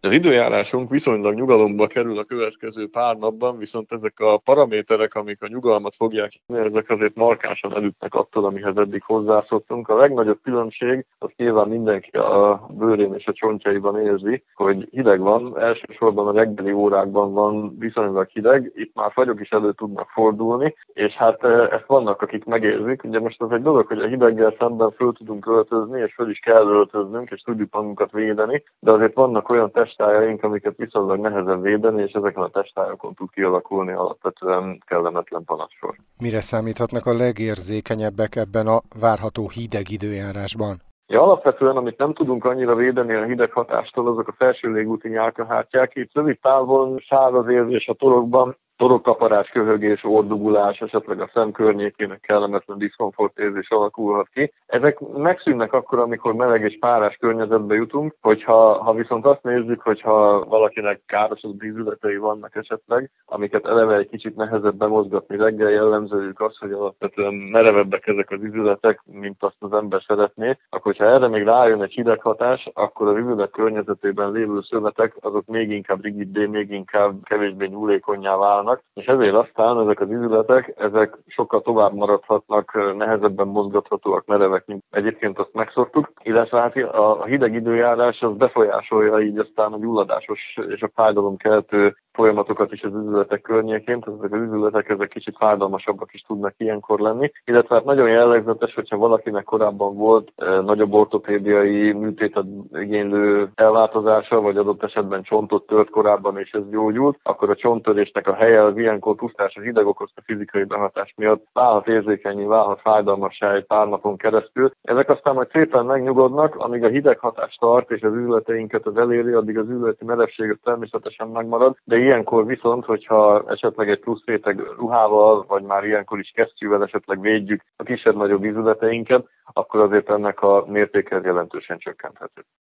Az időjárásunk viszonylag nyugalomba kerül a következő pár napban, viszont ezek a paraméterek, amik a nyugalmat fogják, ezek azért markánsan elütnek attól, amihez eddig hozzászoktunk. A legnagyobb különbség, az nyilván mindenki a bőrén és a csontjaiban érzi, hogy hideg van, elsősorban a reggeli órákban van viszonylag hideg, itt már fagyok is elő tudnak fordulni, és hát ezt vannak, akik megérzik. Ugye most az egy dolog, hogy a hideggel szemben föl tudunk öltözni, és föl is kell öltöznünk, és tudjuk magunkat védeni, de azért vannak olyan testájaink, amiket viszonylag nehezebb védeni, és ezeken a testájakon tud kialakulni alapvetően kellemetlen panaszsor. Mire számíthatnak a legérzékenyebbek ebben a várható hideg időjárásban? Ja, alapvetően, amit nem tudunk annyira védeni a hideg hatástól, azok a felső légúti nyálkahártyák. Itt rövid távon száraz érzés a torokban, torokkaparás, köhögés, ordugulás, esetleg a szem környékének kellemetlen diszkomfortérzés alakulhat ki. Ezek megszűnnek akkor, amikor meleg és párás környezetbe jutunk, hogyha viszont azt nézzük, hogyha valakinek károsodott ízületei vannak esetleg, amiket eleve egy kicsit nehezebb bemozgatni reggel, jellemzőjük az, hogy alapvetően merevebbek ezek az ízületek, mint azt az ember szeretné, akkor ha erre még rájön egy hideg hatás, akkor az ízület környezetében lévő szövetek azok még inkább rigiddé, még inkább kevésbé nyúlékonnyá válnak, és ezért aztán ezek az ízületek, ezek sokkal tovább maradhatnak, nehezebben mozgathatóak, merevek, mint egyébként azt megszoktuk, illetve hát a hideg időjárás az befolyásolja így aztán a gyulladásos és a fájdalomkeltő folyamatokat is az üzletek környékén, tehát ezek az üzletek ezek kicsit fájdalmasabbak is tudnak ilyenkor lenni, illetve hát nagyon jellegzetes, hogyha valakinek korábban volt nagyobb ortopédiai műtétet igénylő elváltozása, vagy adott esetben csontot tört korábban és ez gyógyult, akkor a csonttörésnek a helye az ilyenkor pusztán a hideg okozta fizikai behatás miatt válhat érzékenyé, válhat fájdalmassá egy pár napon keresztül. Ezek aztán majd szépen megnyugodnak, amíg a hideg hatás tart és az üzleteinket az eléri, addig az üzleti merevség természetesen megmarad, de ilyenkor viszont, hogyha esetleg egy plusz réteg ruhával, vagy már ilyenkor is kesztyűvel esetleg védjük a kisebb-nagyobb ízületeinket, akkor azért ennek a mértéke jelentősen csökkenthető.